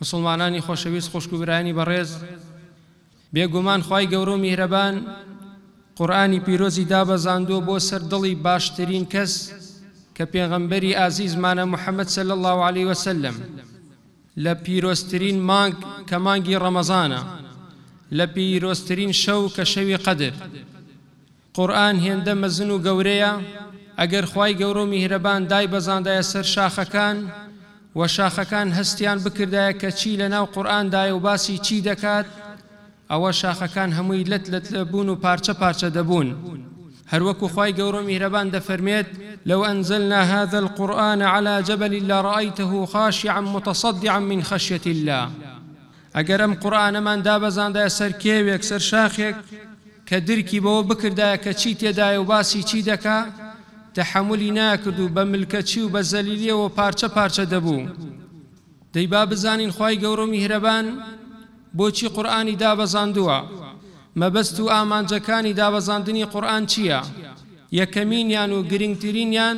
مسلمانانی خۆشەویست خوشک و برایانی بەڕێز، بێگومان خوای گەورە و میهرەبان قورئانی پیرۆزی دابەزاندووە بۆ سەر دڵی باشترین کەس کە پێغەمبەری ئازیزمانە محەممەد صلی الله عليه وسلم لە پیرۆزترین مانگ کە مانگی ڕەمەزانە، لە پیرۆزترین شەو کە شەوی قەدر. قورئان هێندە مەزن و گەورەیە. ئەگەر خوای گەورە و میهرەبان دای بەزاندایە سەر شاخەکان و شاخەکان هەستیان بکردایە کە چی لەناو قورئاندایە و باسی چی دەکات، ئەوە شاخەکان هەمووی لەت بوون و پارچە پارچە دەبوون. هەروەکو خوای گەورە و میهرەبان دەفەرمێت: لو أنزلنا هذا القرآن على جبل لرأيته خاشعا متصدعا من خشية الله. ئەگەر ئەم قورئانەمان دابەزاندایە سەر کێوێک سەر شاخێک کە درکی بەوە بکردایە کە چی تێدایە و باسی چی دەکا، تەحەمولی ناکرد و بە ملکەچی و بە زەلیلیەوە پارچە پارچە دەبوو. دەی با بزانین خوای گەورە و میهرەبان بۆچی قورئانی دابەزاندووە. مەبەست و ئامانجەکانی دابەزاندنی قورئان چییە؟ یەکەمینیان و گرنگترینیان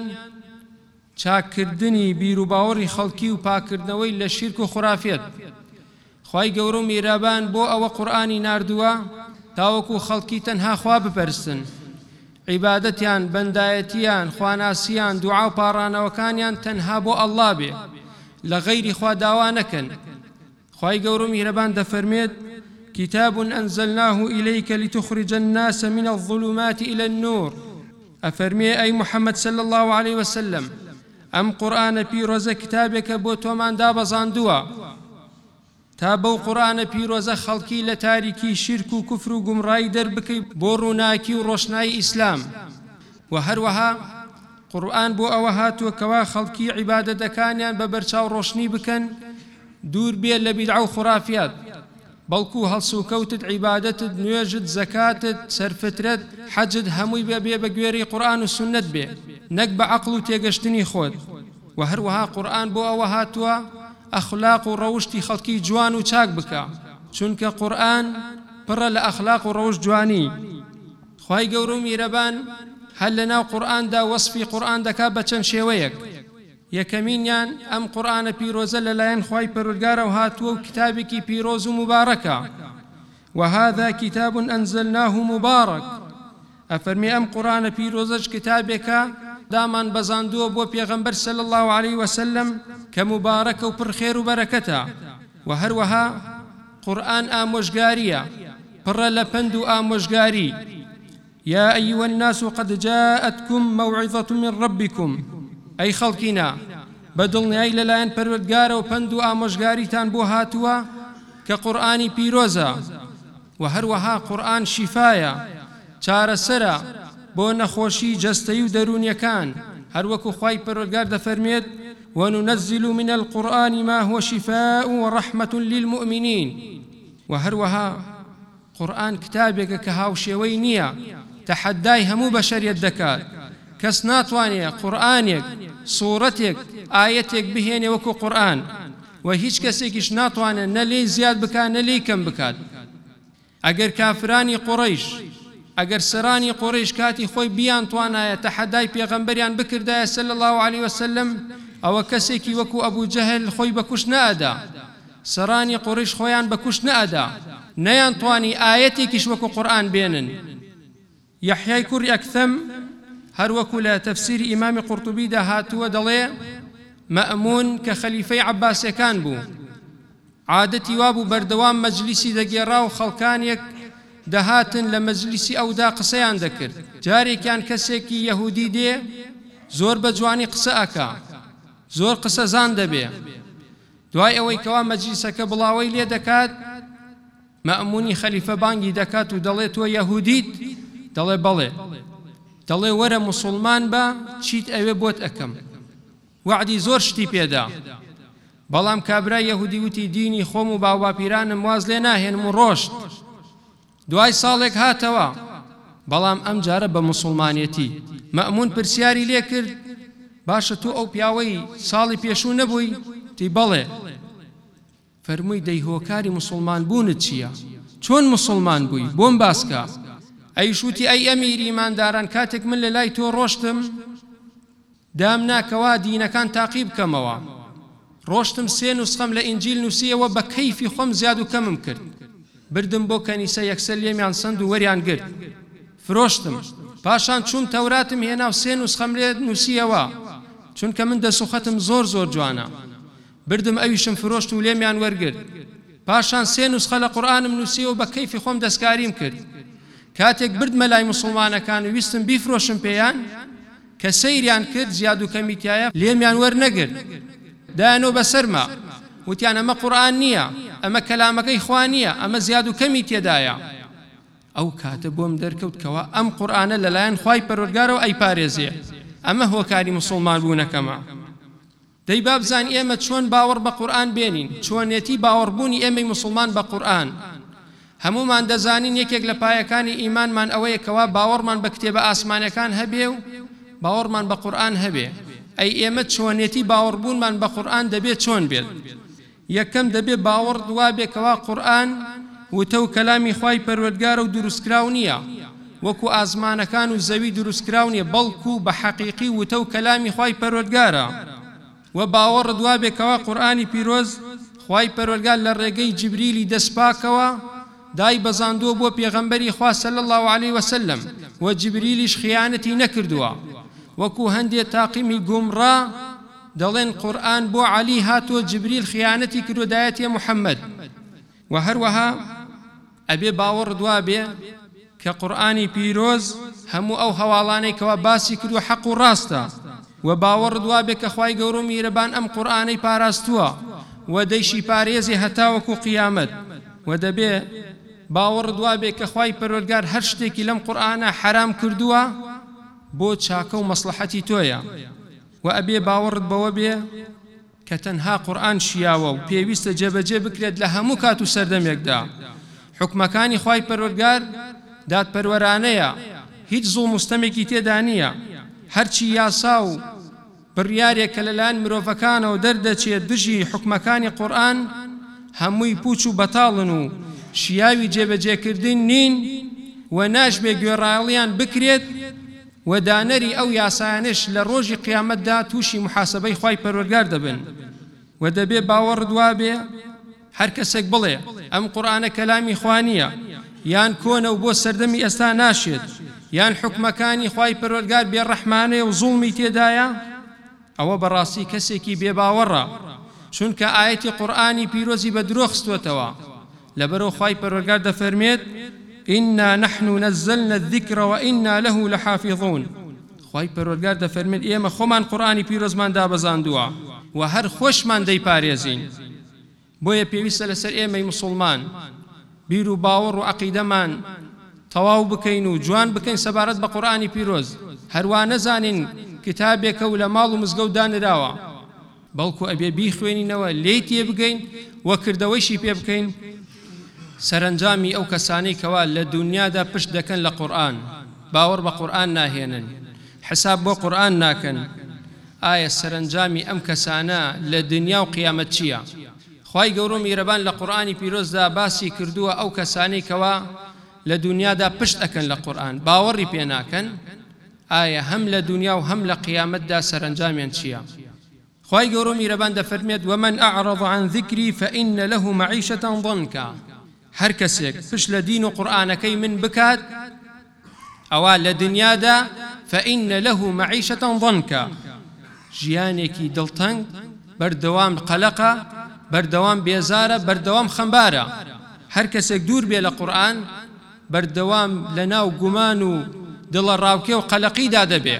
چاکردنی بیر و باوەڕی خەڵکی و پاکردنەوەی لە شیرک و خوڕافێت. خوای گەورە و میهرەبان بۆ ئەوە قورئانی ناردووە تاوەکو خەڵکی تەنها خوا بپەرستن، عیبادەتیان، بەندایەتیان، خواناسیان، دوعا و پاڕانەوەکانیان تەنها بۆ ئەڵڵا بێ، لە غەیری خوا داوا نەکەن. خوای گەورە و میهرەبان دەفەرمێت: كتاب أنزلناه إليك لتخرج الناس من الظلمات إلى النور. أفرمي أي محمد صلى الله عليه وسلم أم قرآن بيروز كتابك بوتو من دابزاندوا تابو قرآن بيروز خلقي لتاريكي شرك وكفر وقمراي دربكي بوروناكي وروشناي إسلام. وهروها قرآن بو أوهات وكوا خلقي عبادة دكانيان ببرشاو روشني بكن دور بيه لبدعو خرافيات، بەڵکو هەڵسوکەوتت، عیبادەتت، نوێژت، زەکاتت، سەرفترت، حەجت هەمووی بێ بە گوێرەی قورئان و سونەت بێ، نەک بە عەقڵ و تێگەشتنی خۆت. و هەروەها قورئان بۆ ئەوە هاتووە ئەخلاق و ڕەوشتی خەڵکی جوان و چاک بکە، چونکە قورئان پڕە لە ئەخلاق و ڕەوشت جوانی. خوای گەورە و میهرەبان هەر لەناو قورئاندا وەسفی قورئان دەکات بە چەند شێوەیەک. یەکەمینیان ئەم قورئانە پیرۆزە لەلایەن خوای پەروەردگارەوە هاتووە و کتابێکی پیرۆز و مبارەکە. وهذا كتاب أنزلناه مبارك. ئەفەرمێ ئەم قورئانە پیرۆزەش کتابێکە دامان بەزاندووە بۆ پێغەمبەر صلی الله عليه وسلم کە مبارەکە و پڕ خێر و بەرەکەتە. و هەروەها قورئان ئامۆژگاریە، پڕە لە پند و ئامۆژگاری. يا أيها الناس قد جاءتكم موعظة من ربكم. ئەی خەڵکینە، بەدڵنیایی لەلایەن پەروەردگارە و پند و ئامۆژگاریتان بۆ هاتووە کە قورئانی پیرۆزە. و هەروەها قورئان شیفایە، چارەسەرە بۆ نەخۆشی جەستەیی و دەرونیەکان. هەروەکو خوای پەروەردگار دەفەرمێت: وننزل من القرآن ما هو شفاء ورحمة للمؤمنين. و هەروەها قورئان کتابێکە کە هاوشێوەی نییە، تەحەدای هەموو بەشەریەت دەکات. کەس ناتوانێت قورئانێک، سوورەتێک، ئاەتێک بهێنێ وەکو قورئان، و هیچ کەسێکیش ناتوانێت نە لێی زیاد بکات نە لێی کەم بکات. ئەگەر کافرانی قوڕەیش، ئەگەر سەرانی قوڕەیش کاتی خۆی بیان توانایە تەحەدای پێغەمبەریان بکردایە صلی الله عليه وسلم، ئەوە کەسێکی وەکو ئەبوو جەهل خۆی بەکوش نەئەدا، سەرانی قوڕەیش خۆیان بەکوش نەئەدا، نەیان توانی ئاەتێکیش وەکو قورئان بێنن. یەحیای کوڕی ئەکثەم هەروەکو لە تەفسیری ئیمامی قورطوبیدا هاتووە دەڵێ مەئمون کە خەلیفەی عەباسیەکان بوو، عادەتی وابوو بەردەوام مەجلیسی دەگێڕا و خەڵکانێک دەهاتن لە مەجلیسی ئەودا قسەیان دەکرد. جارێکیان کەسێکی یەهودی دێ زۆر بە جوانی قسە ئەکا، زۆر قسەزان دەبێ. دوای ئەوەی کەوا مەجلیسەکە بڵاوەی لێ دەکات، مەئمونی خەلیفە بانگی دەکات و دەڵێت تۆ یەهودیت؟ دەڵێ بەڵێ. دەڵێ وەرە موسڵمان بە، چیت ئەوێ بۆت ئەکەم. وعدی زۆر شتی پێدا، بەڵام کابرای یەهودی وتی دینی خۆم و باوباپیرانم واز لێ ناهێنم و ڕۆشت. دوای ساڵێک هاتەوە، بەڵام ئەم جارە بە موسڵمانێتی. مەئمون پرسیاری لێ کرد: باشە تۆ ئەو پیاوەی ساڵی پێشوو نەبووی؟ تی بەڵێ. فەرمووی دەی هۆکاری موسڵمان بوونت چییە؟ چۆن موسڵمان بووی؟ بۆم باسکە. ئەیشوتی ئەی ئەمیری ئیمانداران، کاتێک من لە لای تۆ ڕۆشتم دام ناکەوا دینەکان تاقی بکەمەوە، ڕۆشتم 3 نوسخەم لە ئینجیل نووسیەوە بە کەیفی خۆم زیاد و کەمم کرد بردم بۆ کەنیسە یەکسەر لێمیان سند و وەریان گرت فرۆشتم پاشان چوم تەوراتم هێنا و 3 نوسخەم لێ نووسیەوە چونکە من دەسوخەتم زۆر جوانە بردم ئەویشم فرۆشت و لێمیان وەرگرت پاشان 3 نوسخە لە قورئانم نووسیەوە بە کەیفی خۆم دەستکاریم کرد کاتێک بردمە لای موسڵمانەکان و ویستم بیفرۆشم پێیان کە سەیریان کرد زیاد و کەمیتیایە لێمیان وەرنەگرت دایانەوە بەسەرما وتیان ئەمە قورئان نییە ئەمە کەلامەکەی خوا نییە ئەمە زیاد و کەمی تێدایە ئەو کاتە بۆم دەرکەوت کەوا ئەم قورئانە لەلایەن خوای پەروەردگارەوە ئەیپارێزێ ئەمە هۆکاری موسڵمان بوونەکەمە دەی با بزانین ئێمە چۆن باوەڕ بە قورئان بێنین چۆنێتی باوەڕبوونی ئێمەی موسڵمان بە قورئان هەمومان دەزانین یەکێک لە پایەکانی ئیمانمان ئەوەیە کەوا باوەڕمان بە کتێبە ئاسمانیەکان هەبێ و باوەڕمان بە قورئان هەبێ ئەی ئێمە چۆنێتی باوەڕبوونمان بە قورئان دەبێت چۆن بێت یەکەم دەبێت باوەڕ دوا بێکەوە قورئان وتە و کەلامی خوای پەروەردگارە و دروستکراو نییە وەکو ئاسمانەکان و زەوی دروستکراو نییە بەڵکو بە حەقیقی وتە و کەلامی خوای پەروەردگارە و باوەڕ دوا بێکەوە قورئانی پیرۆز خوای پەروەردگار لە ڕێگەی جیبریلی دەسپاکەوە دای بەزاندووە بۆ پێغەمبەری خوا صلی الله علیه وسلم و جیبریلیش خیانەتی نەکردووە وەکو هەندێک تاقیمی گومڕا دەڵێن قورئان بۆ عەلی هاتووە جیبریل خیانەتی کردو دایەتێ محەممەد و هەروەها ئەبێ باوەڕ دوا بێ کە قورئانی پیرۆز هەموو ئەو هەواڵانەی کەوا باسی کردو حەق و ڕاستە و باوەڕ دوا بێ کە خوای گەورە و میهرەبان ئەم قورئانەی پاراستووە و دەیشی پارێزی هەتاوەکو قیامەت و دەبێ باوەڕ دوا بێ کە خوای پەروەردگار هەر شتێکی لەم قورئانە حرام کردووە بۆ چاکە و مەسلحەتی تۆیە و ئەبێ باوەڕت بەوە بێ کە تەنها قورئان شیاوە و پێویستە جێبەجێ بکرێت لە هەموو کات و سەردەمێکدا حکمەکانی خوای پەروەردگار دادپەروەرانەیە هیچ زوڵم و ستەمێکی تێدا نییە هەرچی یاسا و بڕیارێک کە لەلایەن مرۆڤەکانەوە دەردەچێت دژی حکمەکانی قورئان هەمووی پوچ و بەتاڵن و شیاوی جێبەجێکردن نین و ناشبێ گوێڕایەڵیان بکرێت و دانەری ئەو یاسایانش لە ڕۆژی قیامەتدا تووشی محاسبەی خوای پەروەردگار دەبن و دەبێ باوەڕ دوا بێ هەر کەسێک بڵێ ئەم قورئانە کەلامی خوا نییە یان کۆنە و بۆ سەردەمی ئێستا ناشێت یان حکمەکانی خوای پەروەردگار بێڕەحمانەیە و زوڵمی تێدایە ئەوە بەڕاستی کەسێکی بێباوەڕە چونکە ئاەتی قورئانی پیرۆزی بە درۆ خستووەتەوە لەبەرەوە خوای پەروەردگار دەفەرمێت إنا نحن نزلنا الذكر وإنا له لحافظون خوای پەروەردگار دەفەرمێت ئێمە خۆمان قورئانی پیرۆزمان دابەزاندووە و هەر خۆشمان دەیپارێزین بۆیە پێویستە لەسەر ئێمەی موسڵمان بیر و باوەڕ و عەقیدەمان تەواو بکەین و جوان بکەین سەبارەت بە قورئانی پیرۆز هەروە نەزانین کتابێکە و لە ماڵ و مزگەوت دانراوە بەڵکو ئەبێ بیخوێنینەوە لێی تێبگەین و کردەوەیشی پێ بکەین سەرنجامی ئەو کەسانەی کەوا لە دنیادا پشت دەکەن لە قورئان باوەڕ بە قورئان ناهێنن حساب بۆ قورئان ناکەن ئایا سەرنجامی ئەم کەسانە لە دنیا و قیامەت چییە خوای گەورە و میهرەبان لە قورئانی پیرۆزدا باسی کردووە ئەو کەسانەی کەوا لە دنیادا پشت ئەکەن لە قورئان باوەڕی پێ ناکەن ئایا هەم لە دنیا و هەم لە قیامەتدا سەرنجامیان چییە خوای گەورە و میهرەبان دەفەرمێت ومن أعرض عن ذكري فإن له معيشة ضنكا هەر کەسێک پشت لە دین و قورئانەکەی من بکات ئەوە لە دنیادا فإن له معيشة ضنكا ژیانێکی دڵتەنگ بەردەوام قەلەقە بەردەوام بێزارە بەردەوام خەمبارە هەر کەسێک دوور بێ لە قورئان بەردەوام لە ناو گومان و دڵە ڕاوکێ و قەلەقیدا دەبێ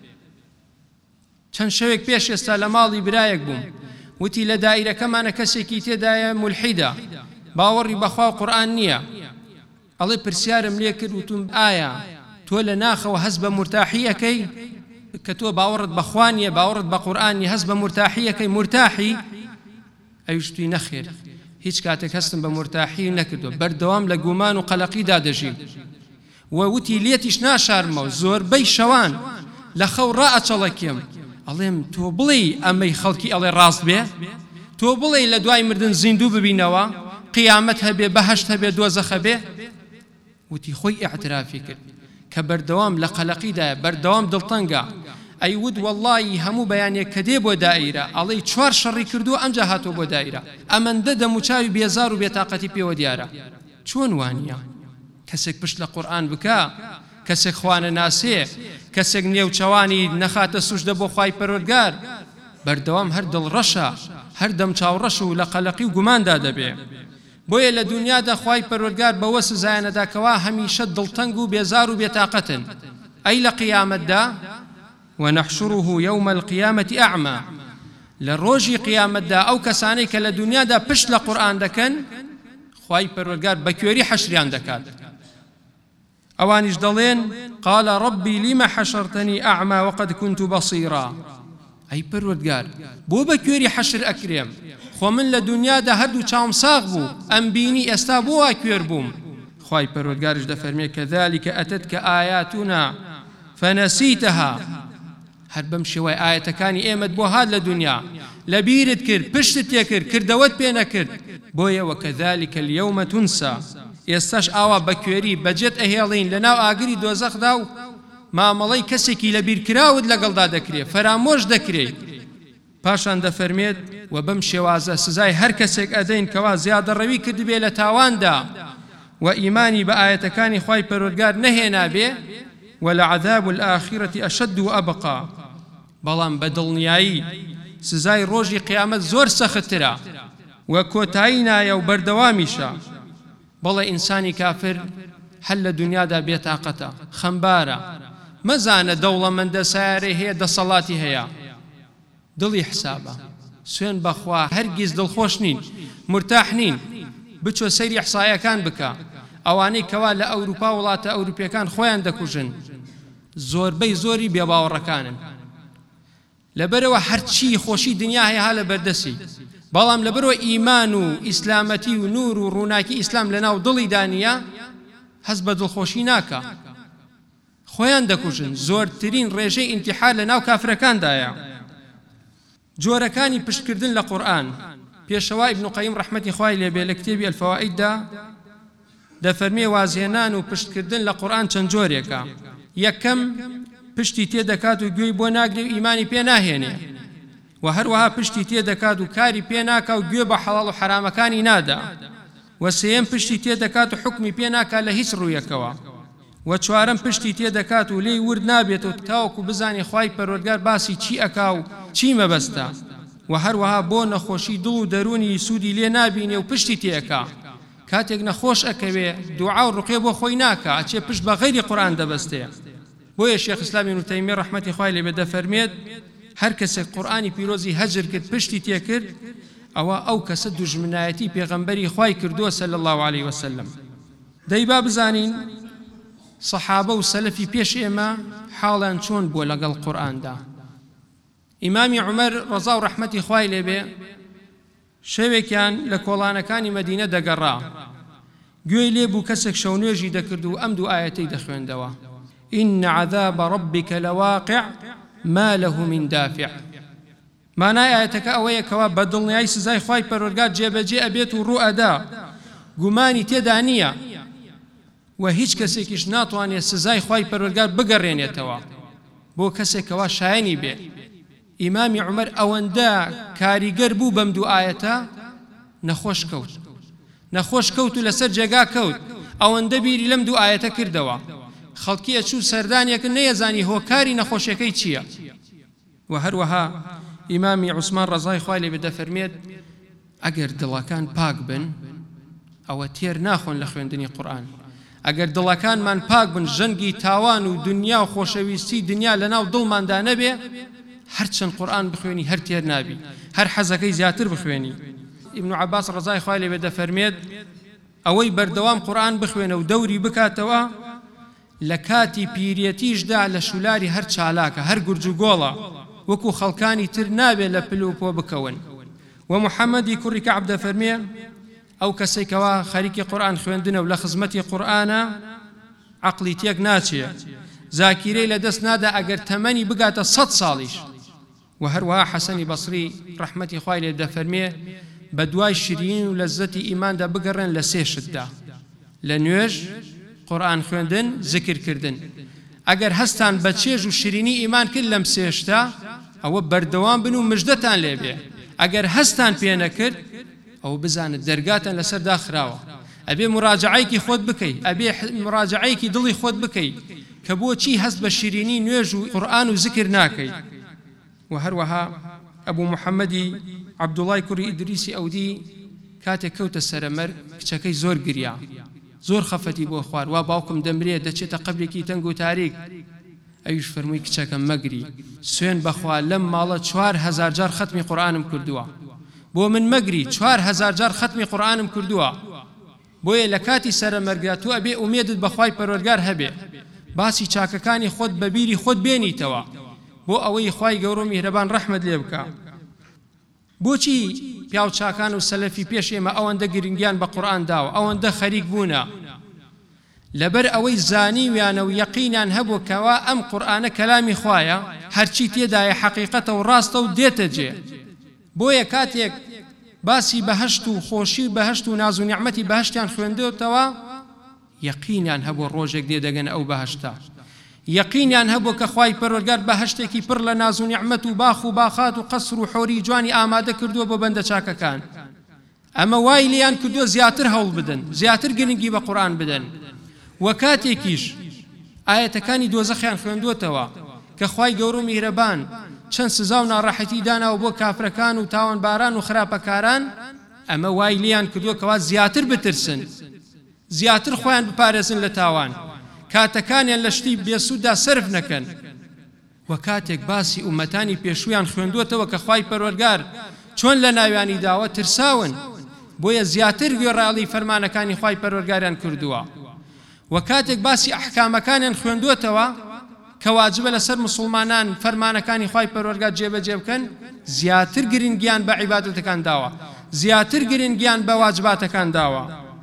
چەند شەوێک پێش ئێستا لە ماڵی برایەک بووم وتی لە دائیرەکەمانە کەسێکی تێدایە مولحیدە باوەڕی بەخوا و قورئان نییە ئەڵێ پرسیارم لێ کرد وتم ئایا تۆ لە ناخەوە هەست بە مرتاحی ئەەکەی کە تۆ باوەڕت بەخوا نییە باوەڕت بە قورئان نییە هەست بە مرتاحی ئەەکەی مرتاحی ئەویشتوی نەخێر هیچ کاتێک هەستم بە مرتاحی نەکردو بەردەوام لە گومان و قەلەقیدا دەژیم و وتی لێتیش ناشارمەوە زۆربەی شەوان لە خەو ڕائەچەڵەکێم ئەڵێم تۆ بڵێ ئەمەی خەڵکی ئەڵێ ڕاست بێ تۆ بڵێ لە دوای مردن زیندوو ببینەوە قیامەت هەبێ بەهەشت هەبێ دۆزەخ هەبێ وتی خۆی ئیعترافی کرد کە بەردەوام لە قەلەقیدایە بەردەوام دڵتەنگە ئەیود وەڵڵی هەموو بەیانێک کە دێ بۆ دائیرە ئەڵێی 4 شەڕی کردو ئەمجا هاتۆ بۆ دائیرە ئەمەندە دەموچاوی بێزار و بێتاقەتی پێوە دیارە چۆن وانە کەسێک پشت لە قورئان بکە کەسێک خوانە ناسێ کەسێک نێوچەوانی نەخاتە سوژدە بۆ خوای پەروەردگار بەردەوام هەر دڵڕەشە هەر دەم چاوڕەش و لە قەلەقی و گوماندا دەبێ بۆیە لە دنیادا خوای پەروەردگار بەوە سزایەنەداکەوە هەمیشە دڵتەنگ و بێزار و بێتاقەتن ئەی لە قیامەتدا ونحشره يوم القيامة أعمى لروجي قيامة دا أو كساني كلا دنيا دا پشت لقرآن دكن خواهي پروردگار بكوري حشريان دكات أوانيش دلين قال ربي لما حشرتني أعمى وقد كنت بصيرا أي پروردگار بو بكوري حشر أكريم خو من لدنيا دا هردو چاوم ساغ بو أم بيني استابو أكوير بوم خواهي پروردگارش دا فرمي كذلك أتتك آياتنا فنسيتها هەر بەم شێوەی ئاەتەکانی ئێمەت بۆ هات لە دنیا لەبیرت کرد پشتت تێ کرد کردەوەت پێ نەکرد بۆیە وەکەذالکە اليوم تونسا ئێستاش ئاوا بەکوێری بەجێت ئەهێڵین لەناو ئاگری دۆزەخدا و مامەڵەی کەسێکی لەبیرکراوت لەگەڵدا دەکرێت فەرامۆش دەکرێت پاشان دەفەرمێت و بەم شێوازە سزای هەر کەسێک ئەدەین کەوا زیادەڕەوی کردبێ لە تاواندا و ئیمانی بە ئاەتەکانی خوای پەروەردگار نەهێنابێ ولعذاب الآخرة أشد وأبقى بلان بدلنياي سزاي روجي قيامت زور سخترا وكوتاينا يو بردوامشا بلا إنساني كافر حل دنيا دا بيتاقتا خنبارا مزان دولة من دا ساري هي دا صلاتي هيا دلي حسابا سوين بخوا هرگز دل خوشنين مرتاحنين بچو سيري إحصايا كان بكا ئەوانەی کەوا لە ئەوروپا وڵاتە ئەوروپیەکان خۆیان دەکوژن زۆربەی زۆری بێباوەڕەکانن لەبەرەوە هەرچی خۆشی دنیا هەیە ها لە بەردەسی بەڵام لەبەرەوە ئیمان و ئیسلامەتی و نور و ڕووناکی ئیسلام لەناو دڵی دانیە هەست بە دڵخۆشی ناکە خۆیان دەکوژن زۆرترین ڕێژەی ئینتیحار لەناو کافرەکاندایە جۆرەکانی پشتکردن لە قورئان پێشەوا ئیبن قەیم ڕەحمەتی خوای لێبێ لە کتێبی ئەلفەوائیددا دەفەرمێ وازهێنان و پشتکردن لە قورئان چەند جۆرێکە یەکەم پشتی تێدەکات و گوێی بۆ ناگرێ و ئیمانی پێ ناهێنێ و هەروەها پشتی تێدەکات و کاری پێ ناکا و گوێ بە حەڵاڵ و حرامەکانی نادا و سێیەم پشتی تێدەکات و حکمی پێ ناکا لە هیچ ڕوویەکەوە و چوارەم پشتی تێدەکات و لێی ورد نابێت و تاوەکو بزانی خوای پەروەردگار باسی چی ئەکا و چی مەبەستە و هەروەها بۆ نەخۆشی دڵ و دەرونی سوودی لێ نابینێ و پشتی تێەکا کاتێک نەخۆش ئەکەوێ دوعا و ڕوقێ بۆ خۆی ناکە ئەچێ پشت بە غەیری قورئان دەبەستێ بۆیە شێخ ئیسلام ئیبن تەیمیە ڕەحمەتی خوای لێبێ دەفەرمێت هەر کەسێک قورئانی پیرۆزی هەجر کرد پشتی تێ کرد ئەوە ئەو کەسە دوژمنایەتی پێغەمبەری خوای کردووە صلی الله عليه وسلم دەی با بزانین سەحابە و سەلەفی پێش ئێمە حاڵیان چۆن بووە لەگەڵ قورئاندا ئیمامی عومەر ڕەزا و ڕەحمەتی خوای لێبێ شەوێکیان لە کۆڵانەکانی مەدینە دەگەڕا گوێی لێ بوو کەسێک شەونێژی دەکرد و ئەم دوو ئایەتەی دەخوێندەوە إن عذاب ربك لواقع ما له من دافع مانای ئایەتەکە ئەوەیە کەوا بەدڵنیایی سزای خوای پەروەردگار جێبەجێ ئەبێت و ڕوو ئەدا گومانی تێدا نییە و هیچ کەسێکیش ناتوانێت سزای خوای پەروەردگار بگەڕێنێتەوە بۆ کەسێکەوە شایەنی بێ ئیمامی عومەر ئەوەندە کاریگەر بوو بەم دوو ئایەتە نەخۆش کەوت و لەسەر جێگا کەوت ئەوەندە بیری لەم دوو ئایەتە کردەوە خەڵکی ئەچوو سەردانیەکە نەیەزانی هۆکاری نەخۆشیەکەی چییە و هەروەها ئیمامی عوسمان ڕەزای خوای لێبێ دەفەرمێت ئەگەر دڵەکان پاک بن ئەوە تێر ناخۆن لە خوێندنی قورئان ئەگەر دڵەکانمان پاک بن ژەنگی تاوان و دنیا و خۆشەویستی دنیا لەناو دڵماندا نەبێ هەرچەند قورئان بخوێنی هەر تێر نابی هەر حەزەکەی زیاتر بخوێنی ئیبن عەباس ڕەزای خوای لێبێ دەفەرمێت ئەوەی بەردەوام قورئان بخوێنە و دەوری بکاتەوە لە کاتی پیرەتیشدا لە شولاری هەر چالاکە هەر گورج و گۆڵە وەکو خەڵکانی تر نابێت لە پل و پۆ بکەون و محەممەدی کوڕی کەعب دەفەرمێ ئەو کەسێکەوە خەریکی قورئان خوێندنە و لە خزمەتی قورئانە عەقڵی تێک ناچێ زاکیرەی لەدەست نادا ئەگەر تەمەنی بگاتە 100 ساڵیش و هەروەها حەسەنی بەسری ڕەحمەتی خوای لێ دەفەرمێ بە دوای شیرین و لەزەتی ئیماندا بگەڕێن لە سێ شتدا لە نوێژ قورئان خوێندن زکرکردن ئەگەر هەستان بە چێژ و شیرینی ئیمان کرد لەم سێشتا ئەوە بەردەوام بن و مژدەتان لێبێ ئەگەر هەستان پێ نەکرد ئەو بزانت دەرگاتان لەسەر داخراوە ئەبێ مراجعەیەکی خۆت بکەی ئەبێ مراجعەیەکی دڵی خۆت بکەی کە بۆچی هەست بە شیرینی نوێژ و قورئان و ذکر ناکەی و هەروەها ئەبوو محەممەدی عەبدوڵای کوڕی ئیدریسی ئەودی کاتێک کەوتە سەرەمەرگ کچەکەی زۆر گریا زۆر خەفەتی بۆ خوار وا باوکم دەمرێت دەچێتە قەبرێکی تەنگ و تاریک ئەویش فەرمووی کچەکەم مەگری سوێن بەخوا لەم ماڵە 4000 جار ختمی قورئانم کردووە بۆ من مەگری 4000 جار ختمی قورئانم کردووە بۆیە لە کاتی سەرەمەرگا تۆ ئەبێ ئومێدت بەخوای پەروەردگار هەبێ باسی چاکەکانی خۆت بە بیری خۆت بێنیتەوە بۆ ئەوەی خوای گەورە و میهرەبان ڕەحمەت لێ بکە بۆچی پیاو چاکان و سەلەفی پێش ئێمە ئەوەندە گرنگیان بە قورئان داوە ئەوەندە خەریک بوونە لەبەر ئەوەی زانیویانە و یەقینیان هەبوو کەوا ئەم قورئانە کەلامی خوایە هەرچی تێدایە حەقیقەتە و ڕاستە و دێتە جێ بۆیە کاتێک باسی بەهەشت و خۆشی بەهەشت و ناز و نیعمەتی بەهەشتیان خوێندوتەوە یەقینیان هەبوو ڕۆژێک دێ دەگەن ئەو بەهەشتە یەقینیان هەبوو کە خوای پەروەردگار بەهەشتێکی پڕ لە ناز و نیعمەت و باخ و باخات و قەسر و حۆری جوانی ئامادە کردووە بۆ بەندە چاکەکان ئەمە وای لیان کردووە زیاتر هەوڵ بدەن زیاتر گرنگی بە قورئان بدەن و کاتێکیش ئاەتەکانی دۆزەخیان خوێندوتەوە کە خوای گەورە و میهرەبان چەند سزا و ناڕەحەتی داناوە بۆ کافرەکان و تاوانباران و خراپەکاران ئەمە وای لیان کردووە کەوا زیاتر بترسن زیاتر خۆیان بپارێزن لە تاوان کاتەکانیان لە شتی بێسووددا سرف نەکەن و کاتێک باسی ئومەتانی پێشوویان خوێندوتەوە کە خوای پەروەردگار چۆن لە ناویانی داوە ترساون بۆیە زیاتر گوێڕایەڵی فەرمانەکانی خوای پەروەردگاریان کردووە و کاتێک باسی ئەحکامەکانیان خوێندوتەوە کە واجبە لەسەر مسلمانان فەرمانەکانی خوای پەروەردگار جێبەجێ بکەن زیاتر گرنگیان بە عیبادەتەکان داوە زیاتر گرنگیان بە واجباتەکان داوە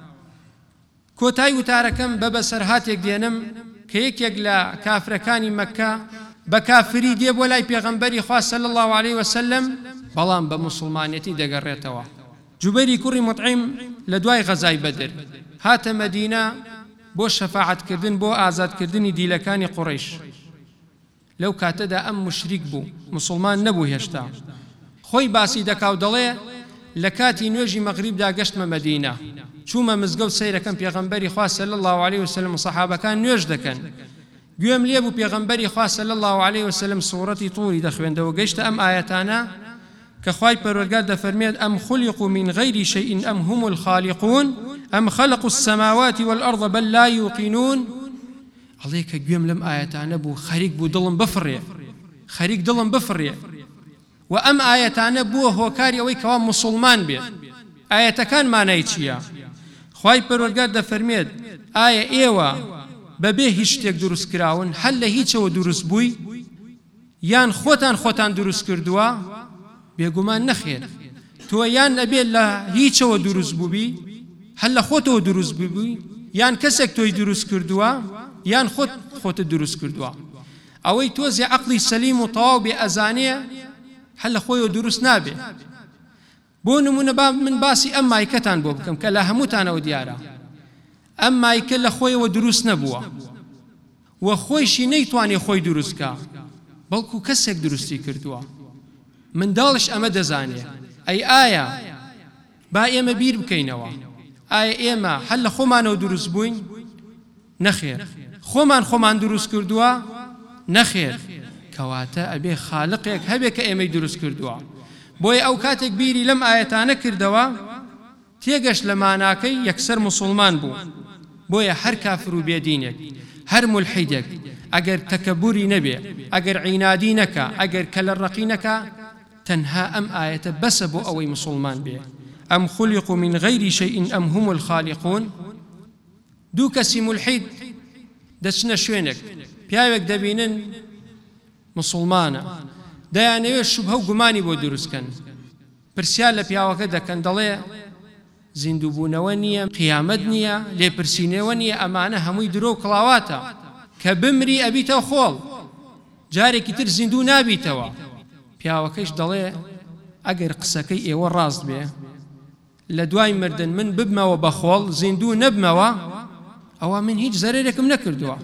کۆتایی وتارەکەم بە بەسەرهاتێک دێنم کە یەکێک لە کافرەکانی مەککە بە کافری دێ بۆ لای پێغەمبەری خوا صلی الله علیه وسلم بەڵام بە مسلمانەتی دەگەڕێتەوە جوبەیری کوڕی مطعیم لە دوای غەزای بەدر هاتە مەدینە بۆ شەفاعەتکردن بۆ ئازادکردنی دیلەکانی قوڕیش لەو کاتەدا ئەم مشریک بوو مسلمان نەبوو هێشتا خۆی باسی دەکا و دەڵێ لە کاتی نوێژی مەغریبدا گەشتمە مەدینە چوومە مزگەوت سەیرەکەم پێغەمبەری خوا صلی الله علیه وسلم و سەحابەکان نوێژ دەکەن گوێم لێ بوو پێغەمبەری خوا صلی الله علیه وسلم سوورەتی تووری دەخوێندەوە گەیشتە ئەم ئاەتانە کە خوای پەروەردگار دەفەرمێت ئەم خولقوا من غەیری شەیئین ئەم هم الخالقون ئەم خەلقوا السەماوات والأرض بل لا یوقینون ئەڵێ کە گوێم لەم ئاەتانە بوو خەریک بوو دڵم بفڕێ خەریک دڵم بفڕێ و ئەم ئاەتانە بووە هۆکاری ئەوەی کەوا مسلمان بێت ئاەتەکان مانای چییە خوای پەروەردگار دەفەرمێت ئایا ئێوە بەبێ هیچ شتێک دروست کراون هەل لە هیچەوە دروست بووی یان خۆتان دروست کردووە بێگومان نەخێر تۆ یان نەبێت لە هیچەوە دروست بووبی هەل لە خۆتەوە دروست بووی یان کەسێک تۆی دروست کردووە یان خۆتت دروست کردووە ئەوەی تۆزی عەقڵی سەلیم و تەواو بێ ئەزانێ هەل لە خۆیەوە دروست نابێ بۆ نمونە من باسی ئەم مایکەتان بۆ بکەم کە لە هەمووتانەوە دیارە ئەم مایکە لە خۆیەوە دروست نەبووە و خۆیشی نەیتوانێ خۆی دروستکە بەڵکو کەسێک دروستی کردووە منداڵش ئەمە دەزانێ ئایا با ئێمە بیر بکەینەوە ئایا ئێمە هەل لە خۆمانەوە دروست بووین نەخێر خۆمان دروست کردووە نەخێر کەواتە ئەبێ خالقێک هەبێ کە ئێمەی دروست کردووە بۆیە ئەو کاتێک بیری لەم ئاەتانە کردەوە تێگەشت لە ماناکەی یەکسەر مسلمان بوو بۆیە هەر کافر و بێدینێک هەر ملحیدێک ئەگەر تەکەبوری نەبێ ئەگەر عینادی نەکە ئەگەر کەلەڕەقی نەکە تەنها ئەم ئاەتە بەسە بۆ ئەوەی مسلمان بێ ئەم خولقوا من غەیری شەیئین ئەم هم الخالقون دوو کەسی ملحید دەچنە شوێنێک پیاوێک دەبینن مسلمانە دەیانەوێت شوبهە و گومانی بۆ دروستکەن پرسیار لە پیاوەکە دەکەن دەڵێ زیندووبوونەوە نییە قیامەت نییە لێپرسینەوە نییە ئەمانە هەمووی درۆ و کڵاواتە کە بمری ئەبیتە خۆڵ جارێکی تر زیندوو نابیتەوە پیاوەکەش دەڵێ ئەگەر قسەکەی ئێوە ڕاست بێ لە دوای مردن من ببمەوە بە خۆڵ زیندوو نەبمەوە ئەوە من هیچ زەرێرێکم نەکردووە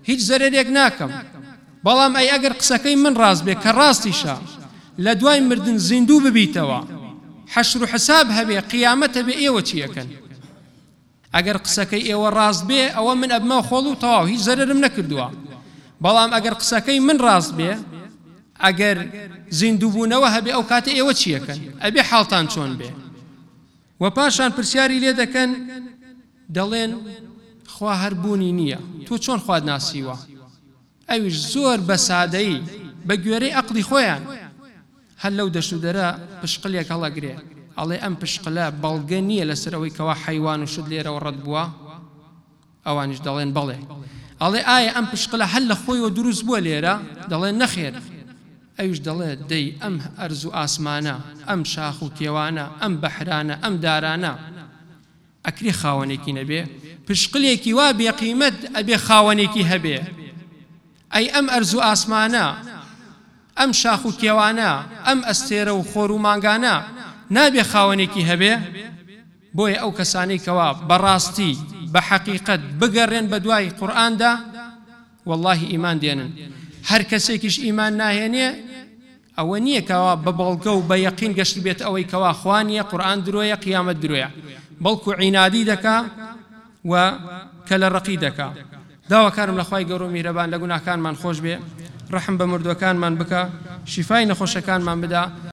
هیچ زەرێک ناکەم بەڵام ئەی ئەگەر قسەکەی من ڕاست بێ کە ڕاستیشە لە دوای مردن زیندوو ببیتەوە حەشر و حساب هەبێ قیامەت هەبێ ئێوە چیەکەن ئەگەر قسەکەی ئێوە ڕاست بێ ئەوە من ئەبمە خۆڵ و تەواو هیچ زەررم نەکردووە بەڵام ئەگەر قسەکەی من ڕاست بێ ئەگەر زیندووبوونەوە هەبێ ئەو کاتە ئێوە چیەکەن ئەبێ حاڵتان چۆن بێ و پاشان پرسیاری لێ دەکەن دەڵێن خوا هەربوونی نییە تۆ چۆن خواد ناسیوە ئەویش زۆر بە سادەیی بە گوێرەی عەقڵی خۆیان هەر لەو دەشودەرە پشقلێک هەڵەگرێ ئەڵێ ئەم پشقلە بەڵگە نییە لەسەر ئەوەی کەوا حەیوان و شت لێرەوە ڕەت بووە ئەوانیش دەڵێن بەڵێ ئەڵێ ئایا ئەم پشقلە هەر لە خۆیەوە دروست بووە لێرە دەڵێن نەخێر ئەویش دەڵێ دەی ئەم ئەرز و ئاسمانە ئەم شاخ و کێوانە ئەم بەحرانە ئەم دارانە ئەکری خاوەنێکی نەبێ پشقلێکی وا بێقیمەت ئەبێ خاوەنێکی هەبێ ئەی ئەم ئەرز و ئاسمانە ئەم شاخ و کێوانە ئەم ئەستێرە و خۆر و مانگانە نابێ خاوەنێکی هەبێ بۆیە ئەو کەسانەی کەوا بەڕاستی بە حەقیقەت بگەڕێن بە دوای قورئاندا واللهی ئیمان دێنن هەر کەسێکیش ئیمان ناهێنێ ئەوە نییە کەوا بە بەڵگە و بە یەقین گەشت بێت ئەوەی کەوا خوا نییە قورئان درۆیە قیامەت درۆیە بەڵکو عینادی دەکا و کەلە ڕەقی دەکا داواکارم لە خوای گەورە و میهرەبان لە گوناهکانمان خۆش بێ ڕەحم بە مردووەکانمان بکە شیفای نەخۆشەکانمان بدە